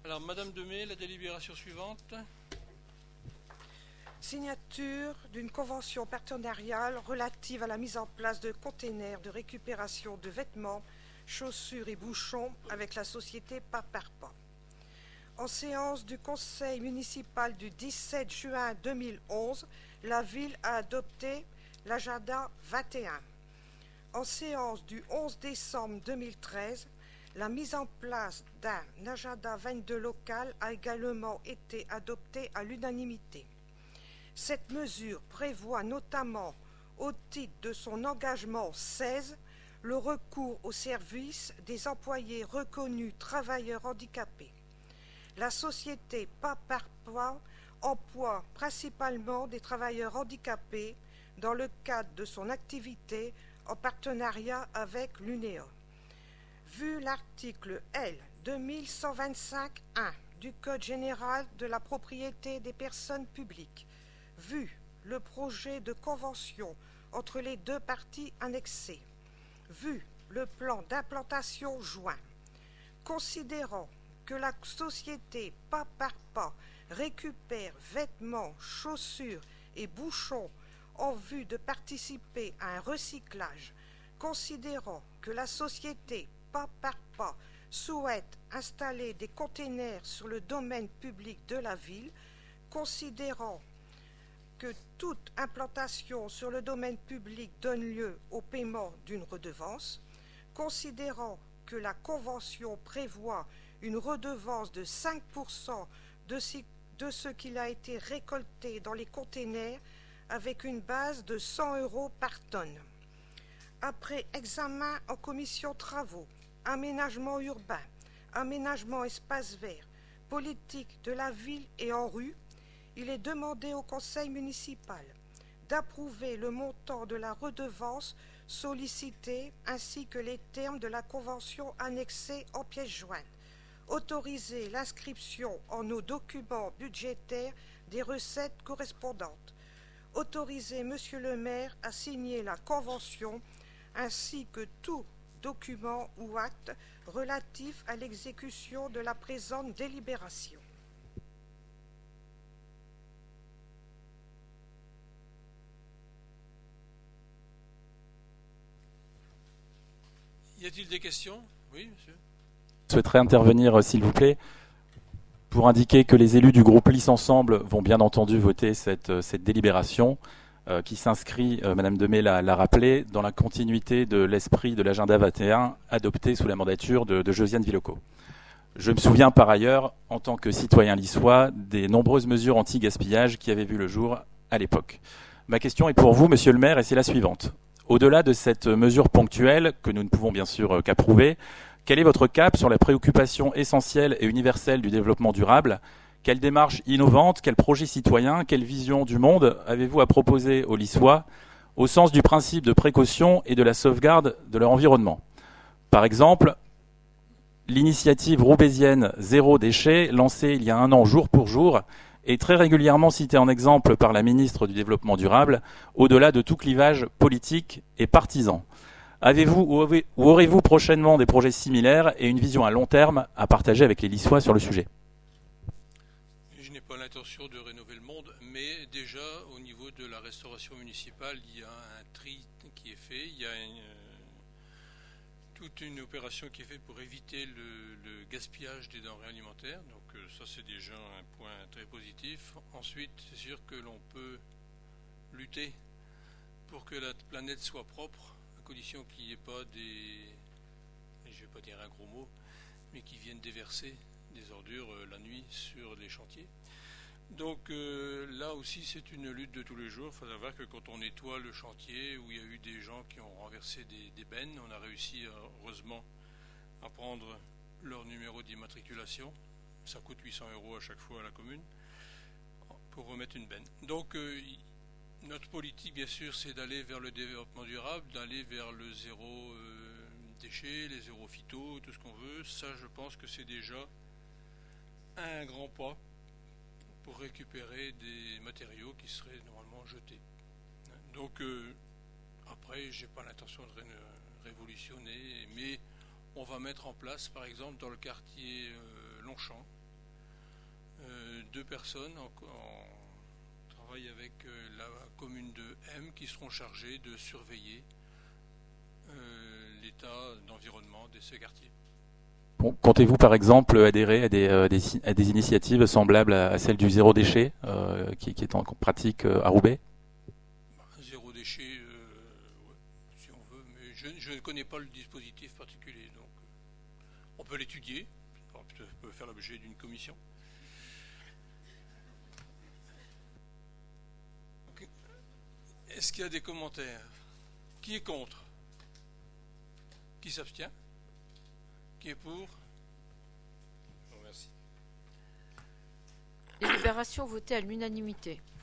Alors, Madame Demey, la délibération suivante. Signature d'une convention partenariale relative à la mise en place de containers de récupération de vêtements, chaussures et bouchons avec la société Pas par Pas. En séance du conseil municipal du 17 juin 2011, la ville a adopté l'agenda 21. En séance du 11 décembre 2013, la mise en place d'un agenda 22 local a également été adoptée à l'unanimité. Cette mesure prévoit notamment, au titre de son engagement 16, le recours au service des employés reconnus travailleurs handicapés. La société Pas par Pas emploie principalement des travailleurs handicapés dans le cadre de son activité en partenariat avec l'UNEO. Vu l'article L. 2125-1 du Code général de la propriété des personnes publiques, vu le projet de convention entre les deux parties annexées, vu le plan d'implantation joint, considérant que la société Pas par Pas récupère vêtements, chaussures et bouchons en vue de participer à un recyclage, considérant que la société Pas par Pas souhaite installer des containers sur le domaine public de la ville, considérant que toute implantation sur le domaine public donne lieu au paiement d'une redevance, considérant que la Convention prévoit une redevance de 5% de ce qu'il a été récolté dans les containers avec une base de 100 € par tonne. Après examen en commission travaux, aménagement urbain, aménagement espace vert, politique de la ville et en rue, il est demandé au conseil municipal d'approuver le montant de la redevance sollicitée ainsi que les termes de la convention annexée en pièce jointe, autoriser l'inscription en nos documents budgétaires des recettes correspondantes, autoriser Monsieur le maire à signer la convention ainsi que tout document ou acte relatif à l'exécution de la présente délibération. Y a-t-il des questions? Oui, monsieur. Je souhaiterais intervenir, s'il vous plaît, pour indiquer que les élus du groupe Lys Ensemble vont bien entendu voter cette délibération qui s'inscrit, Madame Demey l'a rappelé, dans la continuité de l'esprit de l'agenda 21 adopté sous la mandature de Josiane Villocco. Je me souviens par ailleurs, en tant que citoyen lyssois, des nombreuses mesures anti-gaspillage qui avaient vu le jour à l'époque. Ma question est pour vous, Monsieur le maire, et c'est la suivante. Au-delà de cette mesure ponctuelle, que nous ne pouvons bien sûr qu'approuver, quel est votre cap sur la préoccupation essentielle et universelle du développement durable? Quelle démarche innovante, quel projet citoyen, quelle vision du monde avez-vous à proposer aux Lyssois au sens du principe de précaution et de la sauvegarde de leur environnement? Par exemple, l'initiative roubaisienne Zéro déchet, lancée il y a un an jour pour jour, est très régulièrement citée en exemple par la ministre du Développement durable, au-delà de tout clivage politique et partisan. Avez-vous ou aurez-vous prochainement des projets similaires et une vision à long terme à partager avec les Lyssois sur le sujet? Je n'ai pas l'intention de rénover le monde, mais déjà au niveau de la restauration municipale, il y a un tri qui est fait, il y a toute une opération qui est faite pour éviter le gaspillage des denrées alimentaires, donc ça c'est déjà un point très positif. Ensuite, c'est sûr que l'on peut lutter pour que la planète soit propre, à condition qu'il n'y ait pas je ne vais pas dire un gros mot, mais qui viennent déverser des ordures la nuit sur les chantiers. Donc là aussi c'est une lutte de tous les jours. Il faut savoir que quand on nettoie le chantier où il y a eu des gens qui ont renversé des bennes, on a réussi heureusement à prendre leur numéro d'immatriculation. Ça coûte 800 € à chaque fois à la commune pour remettre une benne. Donc notre politique bien sûr c'est d'aller vers le développement durable, d'aller vers le zéro déchet, les zéro phyto, tout ce qu'on veut. Ça je pense que c'est déjà un grand pas pour récupérer des matériaux qui seraient normalement jetés. Donc après, j'ai pas l'intention de révolutionner, mais on va mettre en place, par exemple, dans le quartier Longchamp, 2 personnes en travail avec la commune de M qui seront chargées de surveiller l'état d'environnement de ce quartier. Bon, comptez-vous par exemple adhérer à des initiatives semblables à celle du zéro déchet qui est en pratique à Roubaix? Zéro déchet, ouais, si on veut, mais je ne connais pas le dispositif particulier, donc on peut l'étudier, ça peut faire l'objet d'une commission. Est-ce qu'il y a des commentaires? Qui est contre? Qui s'abstient? Qui est pour? Je vous remercie. Délibération votée à l'unanimité.